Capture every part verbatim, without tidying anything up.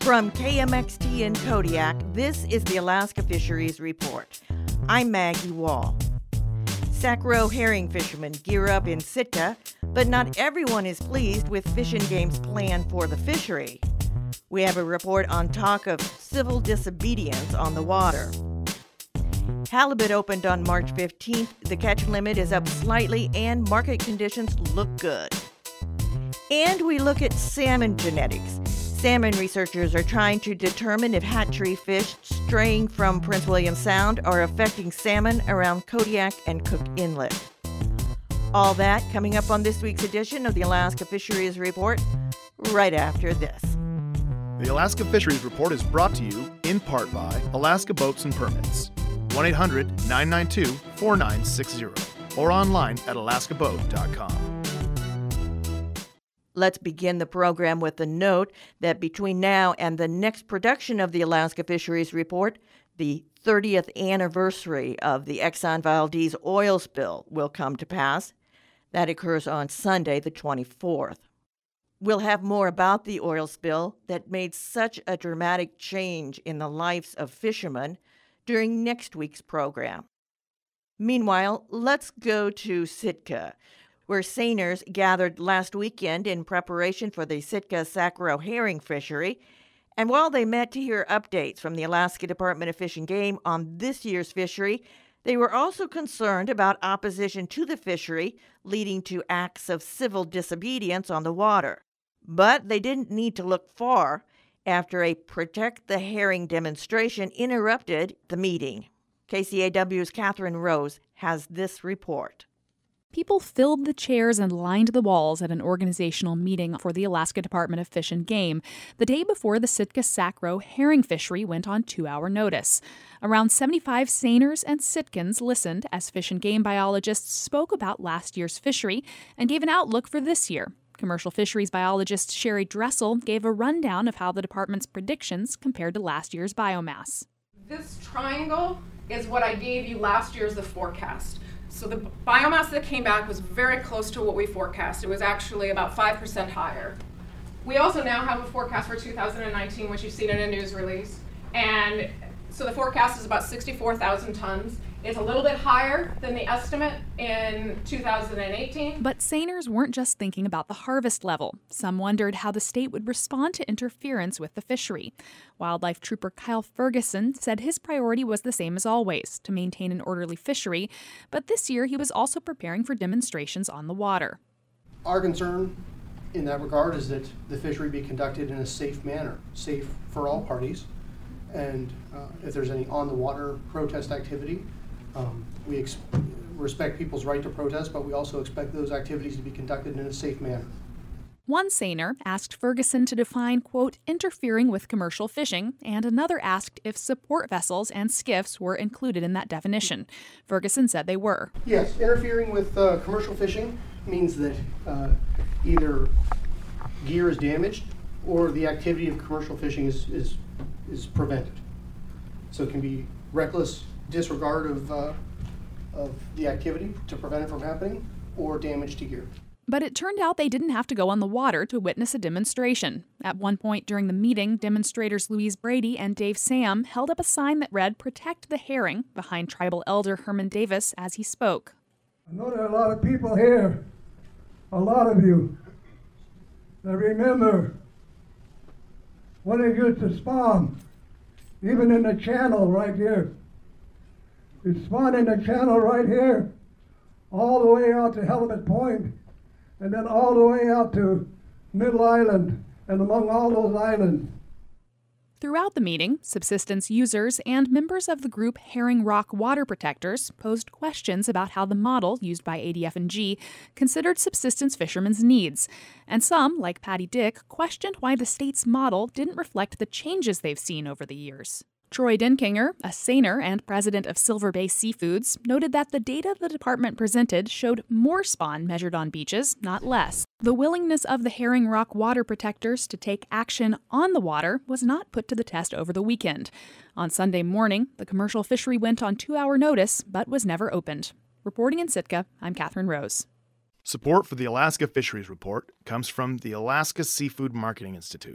From K M X T in Kodiak, this is the Alaska Fisheries Report. I'm Maggie Wall. Sac-Roe herring fishermen gear up in Sitka, but not everyone is pleased with Fish and Game's plan for the fishery. We have a report on talk of civil disobedience on the water. Halibut opened on March fifteenth. The catch limit is up slightly and market conditions look good. And we look at salmon genetics. Salmon researchers are trying to determine if hatchery fish straying from Prince William Sound are affecting salmon around Kodiak and Cook Inlet. All that coming up on this week's edition of the Alaska Fisheries Report, right after this. The Alaska Fisheries Report is brought to you in part by Alaska Boats and Permits. one eight hundred nine nine two four nine six zero or online at alaska boat dot com. Let's begin the program with a note that between now and the next production of the Alaska Fisheries Report, the thirtieth anniversary of the Exxon Valdez oil spill will come to pass. That occurs on Sunday, the twenty-fourth. We'll have more about the oil spill that made such a dramatic change in the lives of fishermen during next week's program. Meanwhile, let's go to Sitka, where seiners gathered last weekend in preparation for the Sitka Sac-Roe herring fishery. And while they met to hear updates from the Alaska Department of Fish and Game on this year's fishery, they were also concerned about opposition to the fishery leading to acts of civil disobedience on the water. But they didn't need to look far after a Protect the Herring demonstration interrupted the meeting. K C A W's Catherine Rose has this report. People filled the chairs and lined the walls at an organizational meeting for the Alaska Department of Fish and Game the day before the Sitka Sac-Roe herring fishery went on two-hour notice. Around seventy-five seiners and Sitkans listened as Fish and Game biologists spoke about last year's fishery and gave an outlook for this year. Commercial fisheries biologist Sherry Dressel gave a rundown of how the department's predictions compared to last year's biomass. This triangle is what I gave you last year's the forecast. So the biomass that came back was very close to what we forecast. It was actually about five percent higher. We also now have a forecast for two thousand nineteen, which you've seen in a news release. And so the forecast is about sixty-four thousand tons. It's a little bit higher than the estimate in two thousand eighteen. But seiners weren't just thinking about the harvest level. Some wondered how the state would respond to interference with the fishery. Wildlife trooper Kyle Ferguson said his priority was the same as always, to maintain an orderly fishery. But this year he was also preparing for demonstrations on the water. Our concern in that regard is that the fishery be conducted in a safe manner, safe for all parties. And uh, if there's any on-the-water protest activity, Um, we ex- respect people's right to protest, but we also expect those activities to be conducted in a safe manner. One seiner asked Ferguson to define, quote, interfering with commercial fishing, and another asked if support vessels and skiffs were included in that definition. Ferguson said they were. Yes, interfering with uh, commercial fishing means that uh, either gear is damaged or the activity of commercial fishing is, is, is prevented. So it can be reckless disregard of uh, of the activity to prevent it from happening, or damage to gear. But it turned out they didn't have to go on the water to witness a demonstration. At one point during the meeting, demonstrators Louise Brady and Dave Sam held up a sign that read, Protect the Herring, behind tribal elder Herman Davis as he spoke. I know there are a lot of people here, a lot of you, that remember when it used to spawn, even in the channel right here. It spawned in the channel right here, all the way out to Halibut Point, and then all the way out to Middle Island, and among all those islands. Throughout the meeting, subsistence users and members of the group Herring Rock Water Protectors posed questions about how the model used by A D F and G considered subsistence fishermen's needs. And some, like Patty Dick, questioned why the state's model didn't reflect the changes they've seen over the years. Troy Denkinger, a seiner and president of Silver Bay Seafoods, noted that the data the department presented showed more spawn measured on beaches, not less. The willingness of the Herring Rock Water Protectors to take action on the water was not put to the test over the weekend. On Sunday morning, the commercial fishery went on two-hour notice, but was never opened. Reporting in Sitka, I'm Catherine Rose. Support for the Alaska Fisheries Report comes from the Alaska Seafood Marketing Institute.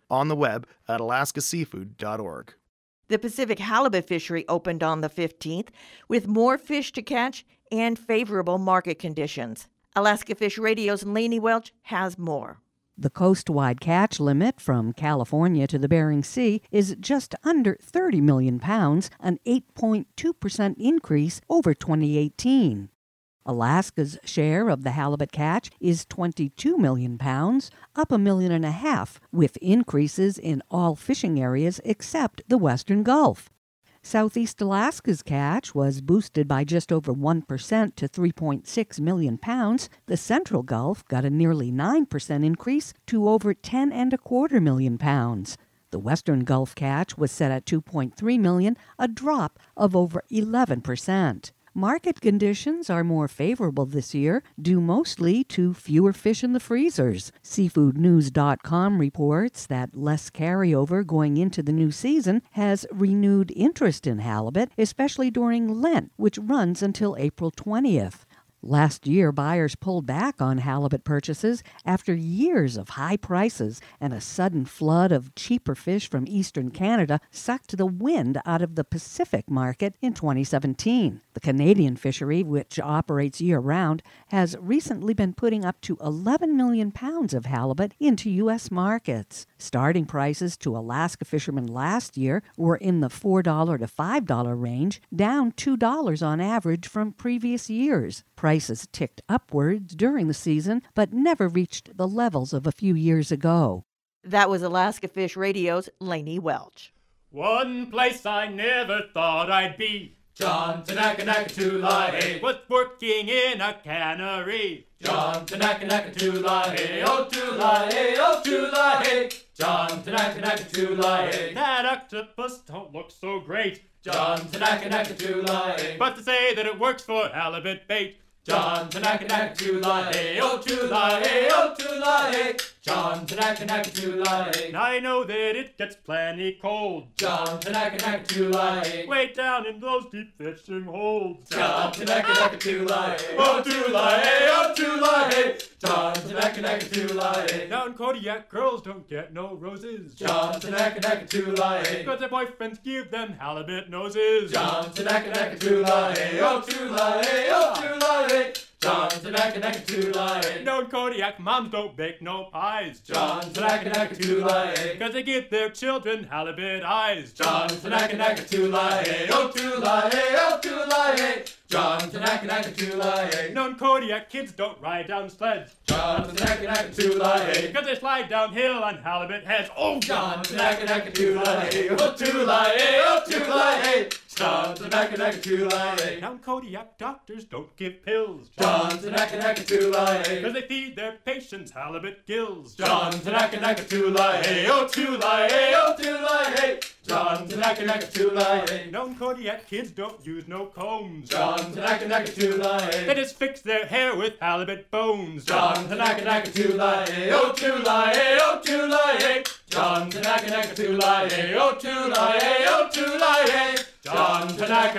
on the web at alaska seafood dot org. The Pacific halibut fishery opened on the fifteenth with more fish to catch and favorable market conditions. Alaska Fish Radio's Lainey Welch has more. The coast-wide catch limit from California to the Bering Sea is just under thirty million pounds, an eight point two percent increase over twenty eighteen. Alaska's share of the halibut catch is twenty-two million pounds, up a million and a half, with increases in all fishing areas except the Western Gulf. Southeast Alaska's catch was boosted by just over one percent to three point six million pounds. The Central Gulf got a nearly nine percent increase to over ten and a quarter million pounds. The Western Gulf catch was set at two point three million, a drop of over eleven percent. Market conditions are more favorable this year, due mostly to fewer fish in the freezers. seafood news dot com reports that less carryover going into the new season has renewed interest in halibut, especially during Lent, which runs until April twentieth. Last year, buyers pulled back on halibut purchases after years of high prices, and a sudden flood of cheaper fish from eastern Canada sucked the wind out of the Pacific market in twenty seventeen. The Canadian fishery, which operates year-round, has recently been putting up to eleven million pounds of halibut into U S markets. Starting prices to Alaska fishermen last year were in the four dollars to five dollars range, down two dollars on average from previous years. Prices ticked upwards during the season, but never reached the levels of a few years ago. That was Alaska Fish Radio's Lainey Welch. One place I never thought I'd be, John Tanaka-Naka-Tulai, was working in a cannery. John Tanaka-Naka-Tulai, oh Tulai, oh Tulai, John Tanaka-Naka-Tulai. That octopus don't look so great, John Tanaka-Naka-Tulai, but to say that it works for halibut bait. John Tanaka-Naka-Tulai, oh Tulai, oh Tulai, John Tanaka-Naka-Tulai. I know that it gets plenty cold, John Tanaka-Naka-Tulai, way down in those deep fishing holes. John Tanaka-Naka-Tulai, oh Tulai, oh Tulai, John Tanaka-Naka-Tulai. Down Kodiak, girls don't get no roses, John Tanaka-Naka-Tulai, cause their boyfriends give them halibut noses. John Tanaka-Naka-Tulai, oh Tulai, oh Tulai, John Tanaka-Naka-Tulai. Down Kodiak, moms don't bake no pies, John Tanaka-Naka-Tulai, cause they give their children halibut eyes. John Tanaka-Naka-Tulai, oh Tulai, oh Tulai, John Tanaka-Naka-Tulai. Known Kodiak kids don't ride down sleds, John Tanaka-Naka-Tulai, cause they slide downhill on halibut heads. Oh, John Tanaka-Naka-Tulai, oh Tulai, oh Tulai, John Tanaka-Naka-Tulai. Known Kodiak doctors don't give pills, John Tanaka-Naka-Tulai, cause they feed their patients halibut gills. John Tanaka-Naka-Tulai, oh Tulai, oh Tulai, John Tanaka-Naka-Tulai. Known Kodiak kids don't use no combs, John Tanaka-Naka-Tulai, they just fix their hair with halibut bones. John Tanaka-Naka-Tulai, oh Tulai, oh Tulai, John Tanaka-Naka-Tulai, oh Tulai, oh Tulai, John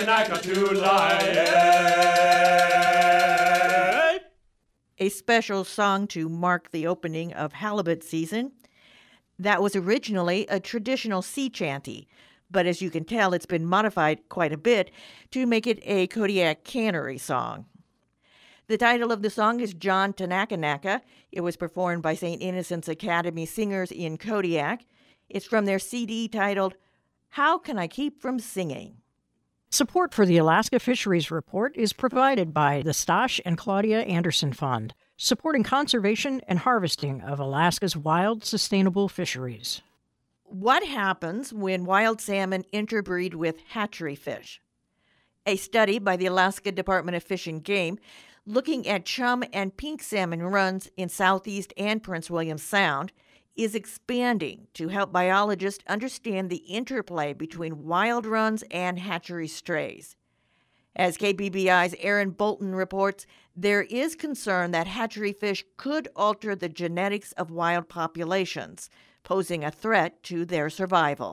Tanaka-Naka-Tulai. A special song to mark the opening of halibut season. That was originally a traditional sea chanty, but as you can tell, it's been modified quite a bit to make it a Kodiak cannery song. The title of the song is John Tanaka-Naka. It was performed by Saint Innocents Academy singers in Kodiak. It's from their C D titled, How Can I Keep From Singing? Support for the Alaska Fisheries Report is provided by the Stosh and Claudia Anderson Fund, supporting conservation and harvesting of Alaska's wild, sustainable fisheries. What happens when wild salmon interbreed with hatchery fish? A study by the Alaska Department of Fish and Game looking at chum and pink salmon runs in Southeast and Prince William Sound is expanding to help biologists understand the interplay between wild runs and hatchery strays. As K B B I's Aaron Bolton reports, there is concern that hatchery fish could alter the genetics of wild populations, posing a threat to their survival.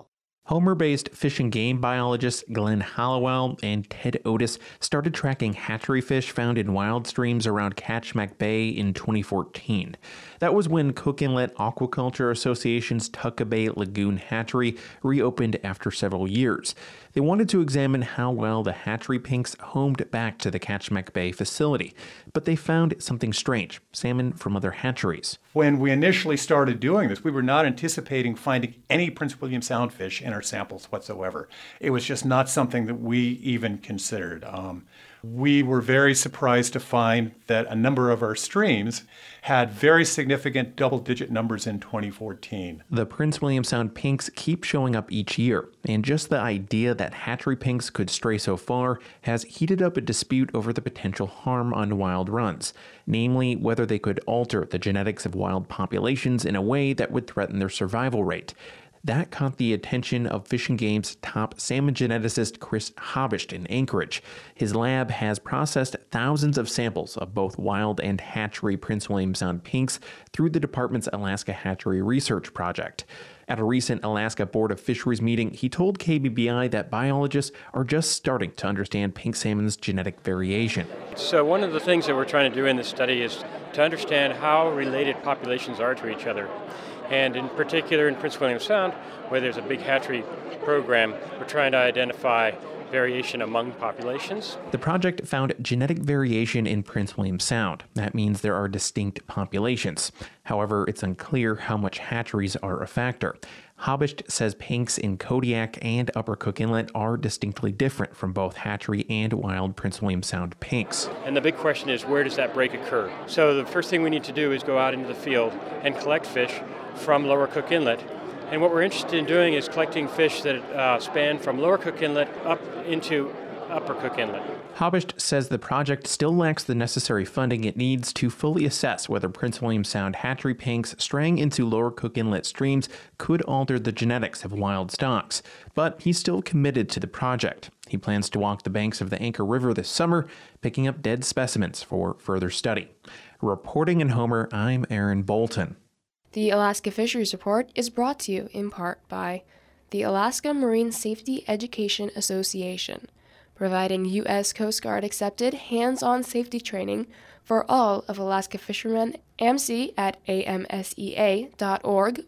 Homer-based fish and game biologists Glenn Hallowell and Ted Otis started tracking hatchery fish found in wild streams around Kachemak Bay in twenty fourteen. That was when Cook Inlet Aquaculture Association's Tucka Bay Lagoon Hatchery reopened after several years. They wanted to examine how well the hatchery pinks homed back to the Kachemak Bay facility, but they found something strange: salmon from other hatcheries. When we initially started doing this, we were not anticipating finding any Prince William Sound fish in our samples whatsoever. It was just not something that we even considered. Um, we were very surprised to find that a number of our streams had very significant double-digit numbers in twenty fourteen. The Prince William Sound pinks keep showing up each year, and just the idea that hatchery pinks could stray so far has heated up a dispute over the potential harm on wild runs, namely whether they could alter the genetics of wild populations in a way that would threaten their survival rate. That caught the attention of Fish and Game's top salmon geneticist Chris Habicht in Anchorage. His lab has processed thousands of samples of both wild and hatchery Prince William Sound pinks through the department's Alaska Hatchery Research Project. At a recent Alaska Board of Fisheries meeting, he told K B B I that biologists are just starting to understand pink salmon's genetic variation. So one of the things that we're trying to do in this study is to understand how related populations are to each other. And in particular in Prince William Sound, where there's a big hatchery program, we're trying to identify variation among populations. The project found genetic variation in Prince William Sound. That means there are distinct populations. However, it's unclear how much hatcheries are a factor. Habicht says pinks in Kodiak and Upper Cook Inlet are distinctly different from both hatchery and wild Prince William Sound pinks. And the big question is, where does that break occur? So the first thing we need to do is go out into the field and collect fish from Lower Cook Inlet. And what we're interested in doing is collecting fish that uh, span from Lower Cook Inlet up into Upper Cook Inlet. Habicht says the project still lacks the necessary funding it needs to fully assess whether Prince William Sound hatchery pinks straying into Lower Cook Inlet streams could alter the genetics of wild stocks. But he's still committed to the project. He plans to walk the banks of the Anchor River this summer, picking up dead specimens for further study. Reporting in Homer, I'm Aaron Bolton. The Alaska Fisheries Report is brought to you in part by the Alaska Marine Safety Education Association, providing U S Coast Guard accepted hands-on safety training for all of Alaska fishermen. A M C at A M S E A dot org.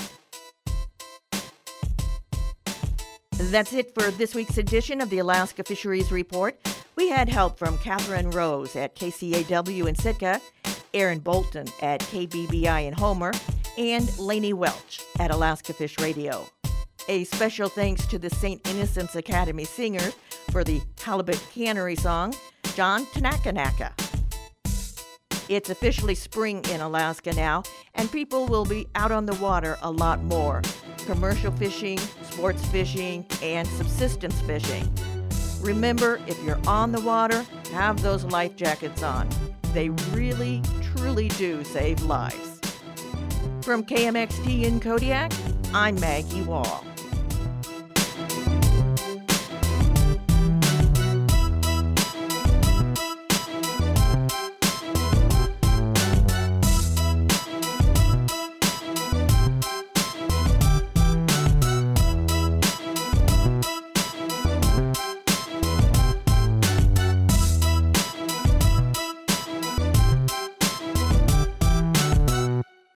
That's it for this week's edition of the Alaska Fisheries Report. We had help from Catherine Rose at K C A W in Sitka, Aaron Bolton at K B B I in Homer, and Lainey Welch at Alaska Fish Radio. A special thanks to the Saint Innocents Academy singers for the Halibut Cannery song, John Tanakanaka. It's officially spring in Alaska now, and people will be out on the water a lot more. Commercial fishing, sports fishing, and subsistence fishing. Remember, if you're on the water, have those life jackets on. They really, truly do save lives. From K M X T in Kodiak, I'm Maggie Wall.